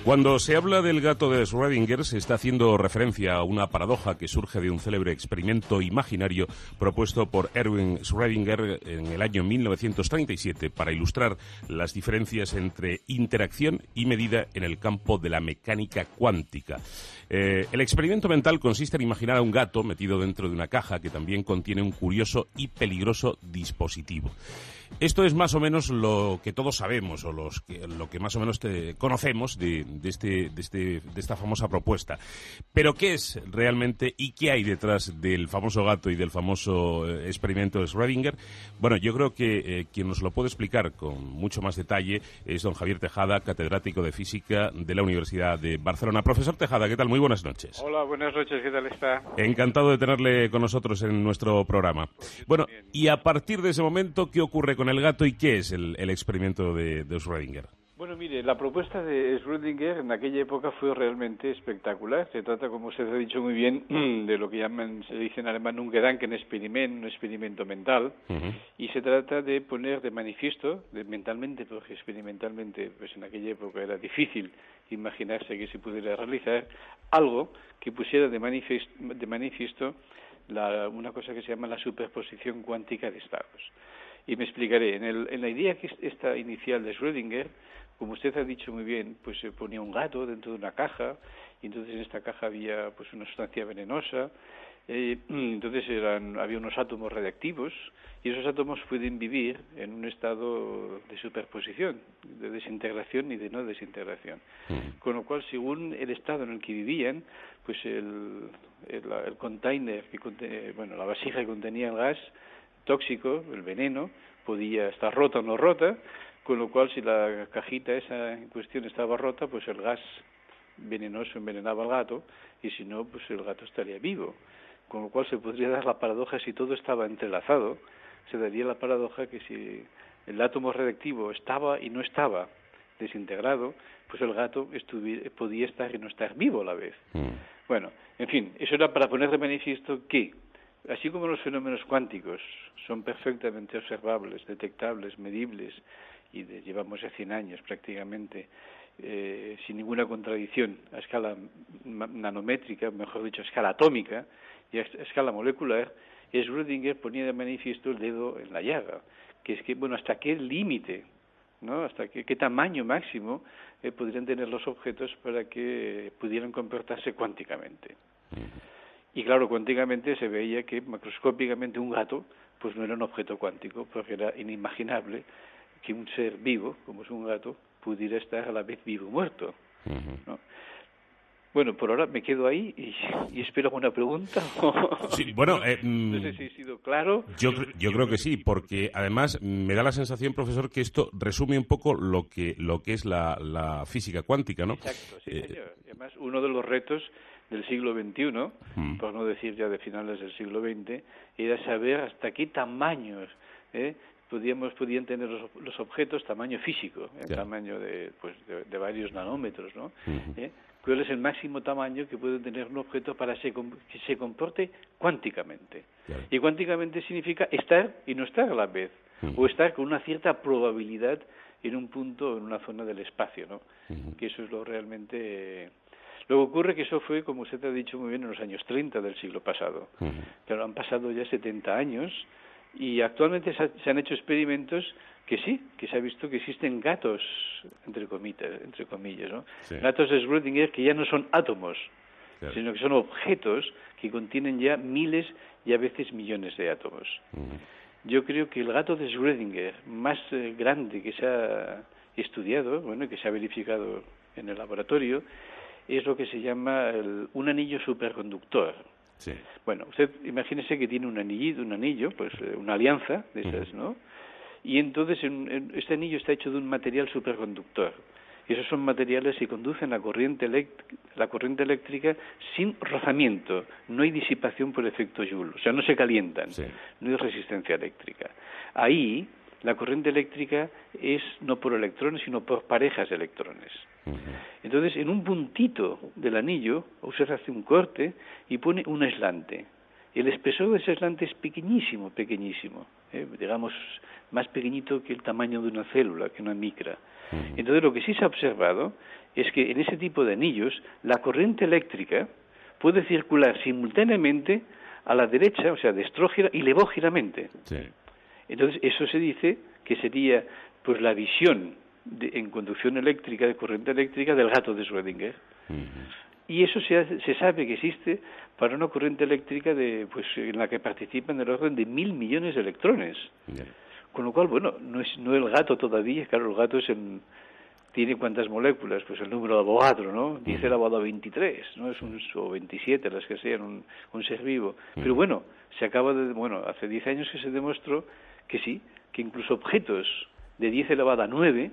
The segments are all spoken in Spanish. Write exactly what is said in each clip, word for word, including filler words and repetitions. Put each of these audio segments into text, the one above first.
Cuando se habla del gato de Schrödinger, se está haciendo referencia a una paradoja que surge de un célebre experimento imaginario propuesto por Erwin Schrödinger en el año mil novecientos treinta y siete para ilustrar las diferencias entre interacción y medida en el campo de la mecánica cuántica. Eh, el experimento mental consiste en imaginar a un gato metido dentro de una caja que también contiene un curioso y peligroso dispositivo. Esto es más o menos lo que todos sabemos, o los que, lo que más o menos te, conocemos de, de, este, de, este, de esta famosa propuesta. Pero ¿qué es realmente y qué hay detrás del famoso gato y del famoso eh, experimento de Schrödinger? Bueno, yo creo que eh, quien nos lo puede explicar con mucho más detalle es don Javier Tejada, catedrático de Física de la Universidad de Barcelona. Profesor Tejada, ¿qué tal? Muy buenas noches. Hola, buenas noches, ¿qué tal está? Encantado de tenerle con nosotros en nuestro programa. Pues bueno, también. Y a partir de ese momento, ¿qué ocurre con el gato y qué es el, el experimento de, de Schrödinger? Bueno, mire, la propuesta de Schrödinger en aquella época fue realmente espectacular. Se trata, como usted ha dicho muy bien, de lo que llaman, se dice en alemán, un Gedankenexperiment, un experimento mental. Uh-huh. Y se trata de poner de manifiesto, de, mentalmente, porque experimentalmente, pues en aquella época era difícil imaginarse que se pudiera realizar, algo que pusiera de manifiesto, de manifiesto la, una cosa que se llama la superposición cuántica de estados. Y me explicaré. En, el, en la idea que esta inicial de Schrödinger, como usted ha dicho muy bien, pues se ponía un gato dentro de una caja, y entonces en esta caja había pues una sustancia venenosa, eh, entonces eran, había unos átomos radiactivos, y esos átomos pueden vivir en un estado de superposición, de desintegración y de no desintegración. Mm. Con lo cual, según el estado en el que vivían, pues el, el, el container, que contenía, bueno, la vasija que contenía el gas tóxico, el veneno, podía estar rota o no rota, con lo cual si la cajita esa en cuestión estaba rota, pues el gas venenoso envenenaba al gato, y si no, pues el gato estaría vivo. Con lo cual se podría dar la paradoja, si todo estaba entrelazado, se daría la paradoja que si el átomo radiactivo estaba y no estaba desintegrado, pues el gato estuviera, podía estar y no estar vivo a la vez. Mm. Bueno, en fin, eso era para poner de manifiesto que, así como los fenómenos cuánticos son perfectamente observables, detectables, medibles, y de, llevamos ya cien años prácticamente, eh, sin ninguna contradicción, a escala nanométrica, mejor dicho, a escala atómica y a escala molecular, Schrödinger ponía de manifiesto el dedo en la llaga, que es que, bueno, hasta qué límite, ¿no? Hasta qué, qué tamaño máximo eh, podrían tener los objetos para que pudieran comportarse cuánticamente. Y claro, cuánticamente se veía que macroscópicamente un gato pues no era un objeto cuántico, porque era inimaginable que un ser vivo, como es un gato, pudiera estar a la vez vivo o muerto, ¿no? Bueno, por ahora me quedo ahí y, y espero una pregunta. Sí, bueno, eh, no sé si he sido claro. Yo, yo creo que sí, porque además me da la sensación, profesor, que esto resume un poco lo que lo que es la, la física cuántica, ¿no? Exacto, sí, eh, señor. Además, uno de los retos del siglo veintiuno, hmm. por no decir ya de finales del siglo veinte, era saber hasta qué tamaños eh, podíamos podían tener los, los objetos, tamaño físico, el yeah. tamaño de pues de, de varios nanómetros, ¿no? Uh-huh. ¿Eh? ¿Cuál es el máximo tamaño que puede tener un objeto para se, que se comporte cuánticamente? Yeah. Y cuánticamente significa estar y no estar a la vez, uh-huh. o estar con una cierta probabilidad en un punto o en una zona del espacio, ¿no? Uh-huh. Que eso es lo realmente... Eh, Luego ocurre que eso fue, como usted ha dicho muy bien, en los años treinta del siglo pasado. Uh-huh. Pero han pasado ya setenta años y actualmente se, ha, se han hecho experimentos que sí, que se ha visto que existen gatos, entre comillas, entre comillas, ¿no? Sí. Gatos de Schrödinger que ya no son átomos, claro. sino que son objetos que contienen ya miles y a veces millones de átomos. Uh-huh. Yo creo que el gato de Schrödinger más eh, grande que se ha estudiado, bueno, y que se ha verificado en el laboratorio, es lo que se llama el, un anillo superconductor. Sí. Bueno, usted imagínese que tiene un anillo, un anillo, pues una alianza de esas, uh-huh. ¿no? Y entonces en, en, este anillo está hecho de un material superconductor. Y esos son materiales que conducen la corriente, elect- la corriente eléctrica sin rozamiento. No hay disipación por efecto Joule, o sea, no se calientan, sí. no hay resistencia eléctrica. Ahí la corriente eléctrica es no por electrones, sino por parejas de electrones. Uh-huh. Entonces, en un puntito del anillo, usted hace un corte y pone un aislante. El espesor de ese aislante es pequeñísimo, pequeñísimo, ¿eh? digamos más pequeñito que el tamaño de una célula, que una micra. Entonces lo que sí se ha observado es que en ese tipo de anillos la corriente eléctrica puede circular simultáneamente a la derecha, o sea, destrógira y levógiramente. Sí. Entonces eso se dice que sería pues la visión de, en conducción eléctrica, de corriente eléctrica, del gato de Schrödinger. Uh-huh. Y eso se, hace, se sabe que existe para una corriente eléctrica de, pues, en la que participan del orden de mil millones de electrones. Yeah. Con lo cual, bueno, no es no el gato todavía, claro, el gato es el, tiene cuántas moléculas, pues el número de Avogadro, ¿no? diez uh-huh. elevado a veintitrés, ¿no? Es un, o veintisiete, las que sean, un, un ser vivo. Uh-huh. Pero bueno, se acaba de, bueno, hace diez años que se demostró que sí, que incluso objetos de diez elevado a nueve,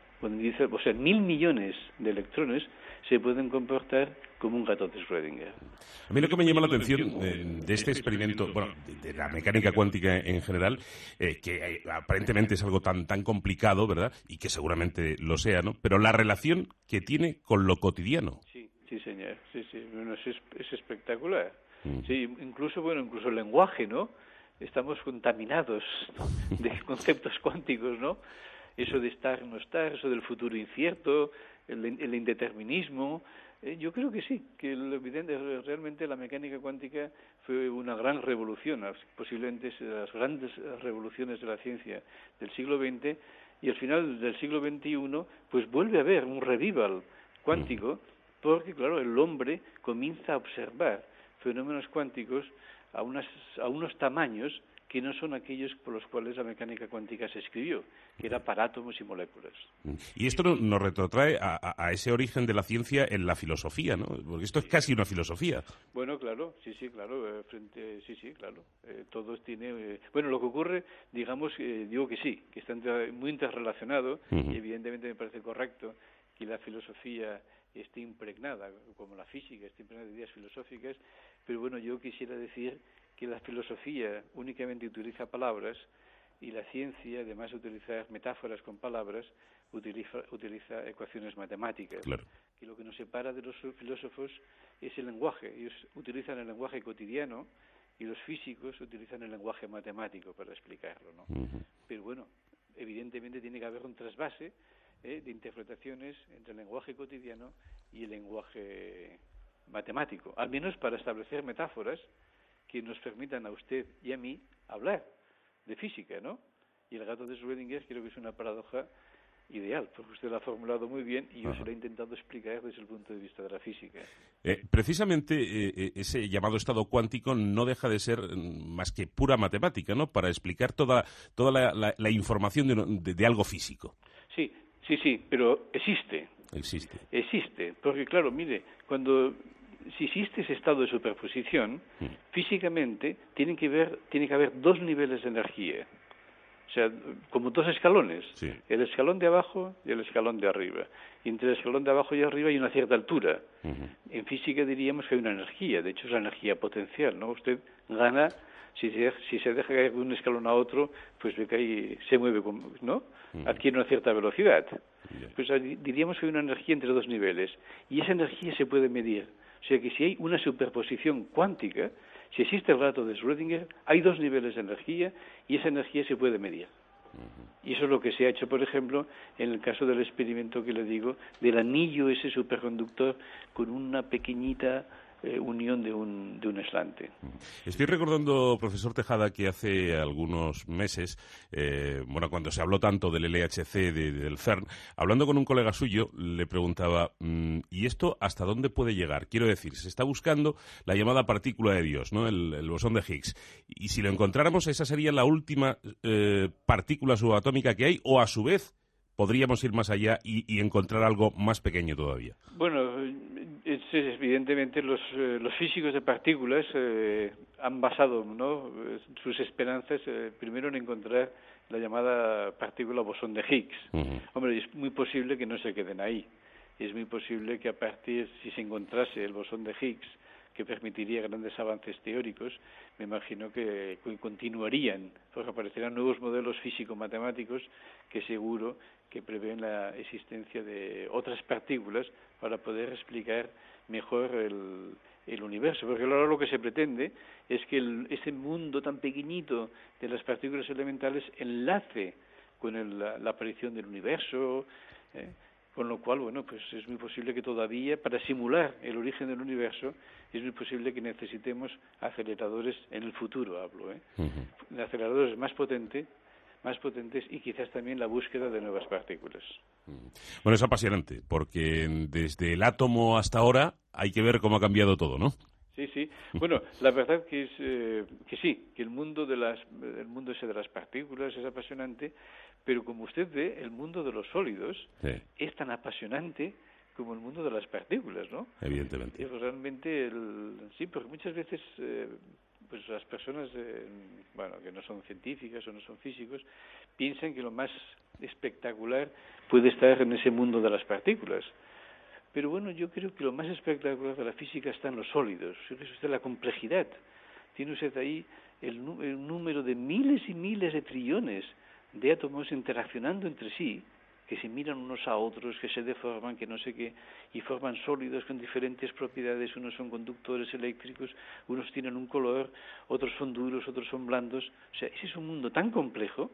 o sea, mil millones de electrones, se pueden comportar como un gato de Schrödinger. A mí lo que me llama la atención eh, de este experimento, bueno, de, de la mecánica cuántica en general, eh, que eh, aparentemente es algo tan tan complicado, ¿verdad? Y que seguramente lo sea, ¿no? Pero la relación que tiene con lo cotidiano. Sí, sí, señor. Sí, sí. Bueno, es, es espectacular. Mm. Sí, incluso, bueno, incluso el lenguaje, ¿no? Estamos contaminados de conceptos cuánticos, ¿no? Eso de estar, no estar, eso del futuro incierto, el, el indeterminismo. Eh, yo creo que sí, que lo evidente, realmente la mecánica cuántica fue una gran revolución, posiblemente es de las grandes revoluciones de la ciencia del siglo veinte, y al final del siglo veintiuno, pues vuelve a haber un revival cuántico, porque, claro, el hombre comienza a observar fenómenos cuánticos a, unas, a unos tamaños que no son aquellos por los cuales la mecánica cuántica se escribió, que era para átomos y moléculas. Y esto nos retrotrae a, a, a ese origen de la ciencia en la filosofía, ¿no? Porque esto es casi una filosofía. Bueno, claro, sí, sí, claro, eh, frente, sí, sí, claro. Eh, todo tiene... Eh, bueno, lo que ocurre, digamos, eh, digo que sí, que está muy interrelacionado, uh-huh. y evidentemente me parece correcto que la filosofía esté impregnada, como la física, esté impregnada de ideas filosóficas, pero bueno, yo quisiera decir que la filosofía únicamente utiliza palabras y la ciencia, además de utilizar metáforas con palabras, utiliza, utiliza ecuaciones matemáticas. Claro. Que lo que nos separa de los filósofos es el lenguaje. Ellos utilizan el lenguaje cotidiano y los físicos utilizan el lenguaje matemático para explicarlo, ¿no? Uh-huh. Pero bueno, evidentemente tiene que haber un trasvase eh, de interpretaciones entre el lenguaje cotidiano y el lenguaje matemático, al menos para establecer metáforas que nos permitan a usted y a mí hablar de física, ¿no? Y el gato de Schrödinger creo que es una paradoja ideal, porque usted lo ha formulado muy bien y yo Ajá. se lo he intentado explicar desde el punto de vista de la física. Eh, precisamente eh, ese llamado estado cuántico no deja de ser más que pura matemática, ¿no? Para explicar toda toda la, la, la información de, de, de algo físico. Sí, sí, sí, pero existe. Existe. Existe, porque claro, mire, cuando... si existe ese estado de superposición, mm. físicamente tienen que ver, tiene que haber dos niveles de energía. O sea, como dos escalones. Sí. El escalón de abajo y el escalón de arriba. Y entre el escalón de abajo y arriba hay una cierta altura. Uh-huh. En física diríamos que hay una energía. De hecho, es la energía potencial, ¿no? Usted gana, si se, si se deja caer de un escalón a otro, pues ve que ahí se mueve, ¿no? Uh-huh. Adquiere una cierta velocidad. Yeah. Pues diríamos que hay una energía entre dos niveles. Y esa energía se puede medir. O sea que si hay una superposición cuántica, si existe el gato de Schrödinger, hay dos niveles de energía y esa energía se puede medir. Uh-huh. Y eso es lo que se ha hecho, por ejemplo, en el caso del experimento que le digo, del anillo ese superconductor con una pequeñita eh, unión de un, de un aislante. Estoy recordando, profesor Tejada, que hace algunos meses, eh, bueno, cuando se habló tanto del L H C, de, del CERN, hablando con un colega suyo, le preguntaba, mmm, ¿y esto hasta dónde puede llegar? Quiero decir, se está buscando la llamada partícula de Dios, ¿no? El, el bosón de Higgs. Y si lo encontráramos, esa sería la última eh, partícula subatómica que hay, o a su vez podríamos ir más allá y, y encontrar algo más pequeño todavía. Bueno, es, es, evidentemente los, eh, los físicos de partículas eh, han basado, ¿no?, sus esperanzas eh, primero en encontrar la llamada partícula bosón de Higgs. Uh-huh. Hombre, es muy posible que no se queden ahí. Es muy posible que a partir, si se encontrase el bosón de Higgs, que permitiría grandes avances teóricos, me imagino que continuarían, porque aparecerán nuevos modelos físico-matemáticos que seguro que prevén la existencia de otras partículas para poder explicar mejor el, el universo, porque ahora lo que se pretende es que el, ese mundo tan pequeñito de las partículas elementales enlace con el, la, la aparición del universo, ¿eh? Con lo cual, bueno, pues es muy posible que todavía, para simular el origen del universo, es muy posible que necesitemos aceleradores en el futuro, hablo, ¿eh? Uh-huh. Aceleradores más potentes, más potentes y quizás también la búsqueda de nuevas partículas. Bueno, es apasionante, porque desde el átomo hasta ahora hay que ver cómo ha cambiado todo, ¿no? Sí, sí. Bueno, la verdad que es eh, que sí, que el mundo de las el mundo ese de las partículas es apasionante, pero como usted ve, el mundo de los sólidos sí. es tan apasionante como el mundo de las partículas, ¿no? Evidentemente. Y realmente, el, sí, porque muchas veces eh, pues las personas, eh, bueno, que no son científicas o no son físicos, piensan que lo más espectacular puede estar en ese mundo de las partículas. Pero bueno, yo creo que lo más espectacular de la física está en los sólidos. Fíjese usted la complejidad. Tiene usted ahí el, el número de miles y miles de trillones de átomos interaccionando entre sí, que se miran unos a otros, que se deforman, que no sé qué, y forman sólidos con diferentes propiedades. Unos son conductores eléctricos, unos tienen un color, otros son duros, otros son blandos. O sea, ese es un mundo tan complejo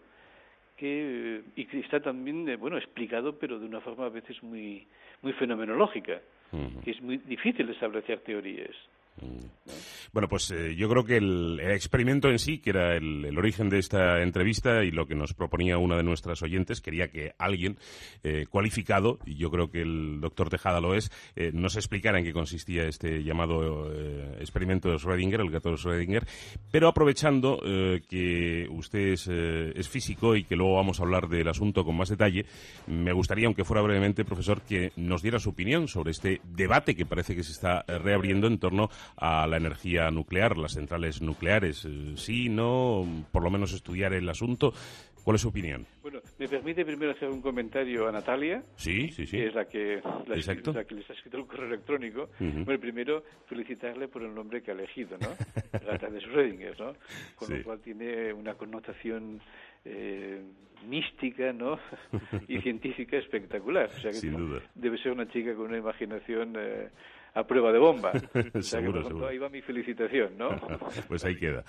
que y que está también bueno explicado, pero de una forma a veces muy muy fenomenológica, uh-huh. que es muy difícil establecer teorías. ¿No? Bueno, pues eh, yo creo que el, el experimento en sí, que era el, el origen de esta entrevista y lo que nos proponía una de nuestras oyentes, quería que alguien eh, cualificado, y yo creo que el doctor Tejada lo es, eh, nos explicara en qué consistía este llamado eh, experimento de Schrödinger, el gato de Schrödinger, pero aprovechando eh, que usted es, eh, es físico y que luego vamos a hablar del asunto con más detalle, me gustaría, aunque fuera brevemente, profesor, que nos diera su opinión sobre este debate que parece que se está eh, reabriendo en torno a la energía nuclear, las centrales nucleares. Sí, no, por lo menos estudiar el asunto. ¿Cuál es su opinión? Bueno, ¿me permite primero hacer un comentario a Natalia? Sí, sí, sí. Que es la que, la, escrito, la que les ha escrito el correo electrónico. Uh-huh. Bueno, primero felicitarle por el nombre que ha elegido, ¿no? Gata de Schrödinger, ¿no? Con sí. lo cual tiene una connotación eh, mística, ¿no? y científica espectacular. O sea que Sin duda. Debe ser una chica con una imaginación eh, a prueba de bomba. O sea seguro, que, seguro. Ahí va mi felicitación, ¿no? Pues ahí queda.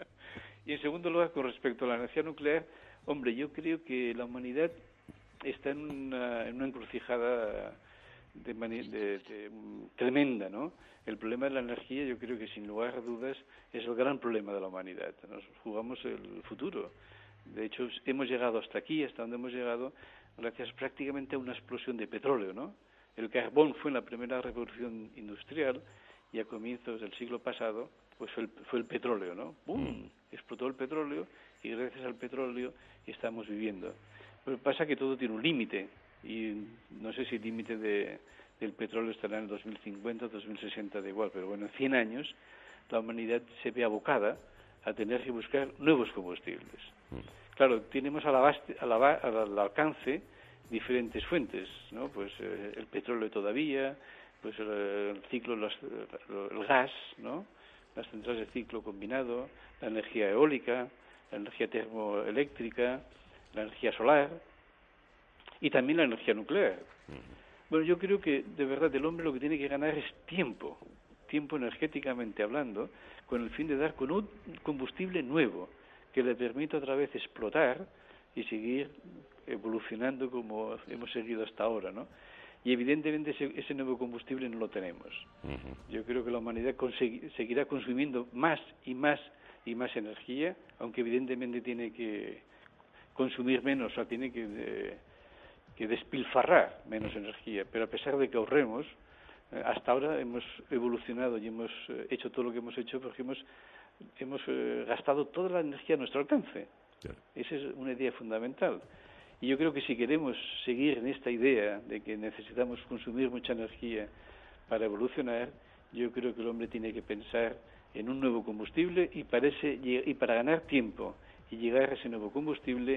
Y en segundo lugar, con respecto a la energía nuclear, hombre, yo creo que la humanidad está en una, en una encrucijada de mani- de, de, um, tremenda, ¿no? El problema de la energía, yo creo que sin lugar a dudas es el gran problema de la humanidad. Nos jugamos el futuro. De hecho, hemos llegado hasta aquí, hasta donde hemos llegado, gracias prácticamente a una explosión de petróleo, ¿no? El carbón fue en la primera revolución industrial y a comienzos del siglo pasado pues fue el, fue el petróleo, ¿no? ¡Bum! Mm. Explotó el petróleo y gracias al petróleo estamos viviendo. Pero pasa que todo tiene un límite y no sé si el límite de, del petróleo estará en el dos mil cincuenta, dos mil sesenta, da igual, pero bueno, en cien años la humanidad se ve abocada a tener que buscar nuevos combustibles. Mm. Claro, tenemos a la base, a la, al alcance diferentes fuentes, ¿no? Pues eh, el petróleo todavía, pues el, el ciclo, los, el gas, ¿no? Las centrales de ciclo combinado, la energía eólica, la energía termoeléctrica, la energía solar y también la energía nuclear. Uh-huh. Bueno, yo creo que de verdad el hombre lo que tiene que ganar es tiempo, tiempo energéticamente hablando, con el fin de dar con un combustible nuevo que le permita otra vez explotar y seguir evolucionando como hemos seguido hasta ahora, ¿no? Y evidentemente ese, ese nuevo combustible no lo tenemos. Uh-huh. Yo creo que la humanidad consegui- seguirá consumiendo más y más y más energía, aunque evidentemente tiene que consumir menos, o sea, tiene que, de, que despilfarrar menos energía. Pero a pesar de que ahorremos, eh, hasta ahora hemos evolucionado y hemos eh, hecho todo lo que hemos hecho porque hemos, hemos eh, gastado toda la energía a nuestro alcance. Yeah. Esa es una idea fundamental. Y yo creo que si queremos seguir en esta idea de que necesitamos consumir mucha energía para evolucionar, yo creo que el hombre tiene que pensar en un nuevo combustible y para, ese, y para ganar tiempo y llegar a ese nuevo combustible,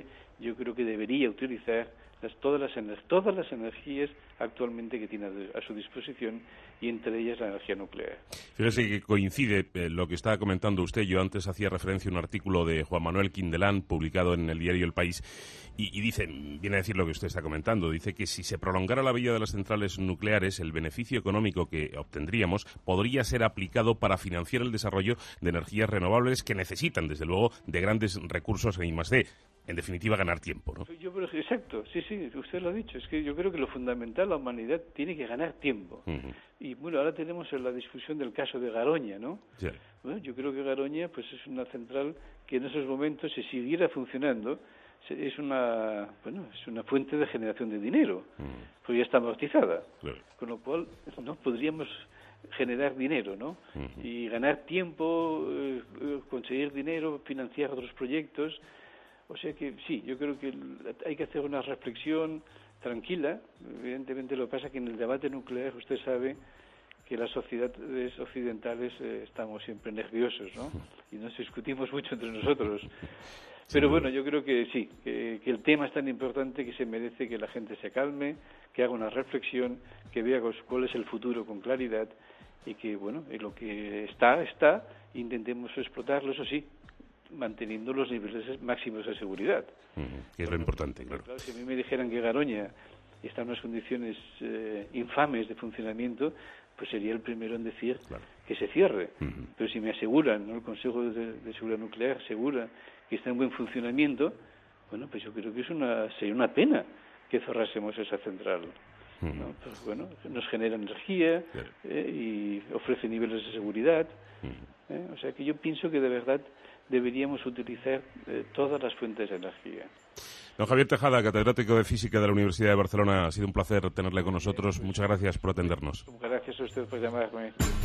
yo creo que debería utilizar las, todas, las, todas las energías actualmente que tiene a su disposición, y entre ellas la energía nuclear. Fíjese que coincide eh, lo que estaba comentando usted. Yo antes hacía referencia a un artículo de Juan Manuel Quindelán, publicado en el diario El País, y, y dice, viene a decir lo que usted está comentando, dice que si se prolongara la vida de las centrales nucleares, el beneficio económico que obtendríamos podría ser aplicado para financiar el desarrollo de energías renovables que necesitan, desde luego, de grandes recursos en I más D. En definitiva, ganar tiempo, ¿no? Yo, exacto, sí, sí, usted lo ha dicho. Es que yo creo que lo fundamental, la humanidad tiene que ganar tiempo. Uh-huh. Y bueno, ahora tenemos la discusión del caso de Garoña, ¿no? Sí. Bueno, yo creo que Garoña pues es una central que en esos momentos, si siguiera funcionando, es una, bueno, es una fuente de generación de dinero, uh-huh. porque ya está amortizada. Claro. Con lo cual, no podríamos generar dinero, ¿no? Uh-huh. Y ganar tiempo, eh, conseguir dinero, financiar otros proyectos. O sea que sí, yo creo que hay que hacer una reflexión tranquila. Evidentemente, lo que pasa es que en el debate nuclear usted sabe que las sociedades occidentales eh, estamos siempre nerviosos, ¿no? Y nos discutimos mucho entre nosotros. Pero bueno, yo creo que sí, que, que el tema es tan importante que se merece que la gente se calme, que haga una reflexión, que vea cuál es el futuro con claridad, y que, bueno, lo que está, está, intentemos explotarlo, eso sí, manteniendo los niveles máximos de seguridad. Uh-huh, que es lo importante, claro. Claro. Si a mí me dijeran que Garoña está en unas condiciones eh, infames de funcionamiento, pues sería el primero en decir claro. que se cierre. Uh-huh. Pero si me aseguran, ¿no? El Consejo de, de Seguridad Nuclear asegura que está en buen funcionamiento, bueno, pues yo creo que es una sería una pena que cerrásemos esa central. Uh-huh. ¿No? Pues bueno, nos genera energía claro. eh, y ofrece niveles de seguridad. Uh-huh. ¿eh? O sea que yo pienso que de verdad deberíamos utilizar eh, todas las fuentes de energía. Don Javier Tejada, catedrático de Física de la Universidad de Barcelona, ha sido un placer tenerle con nosotros. Muchas gracias por atendernos. Gracias a usted por llamarme.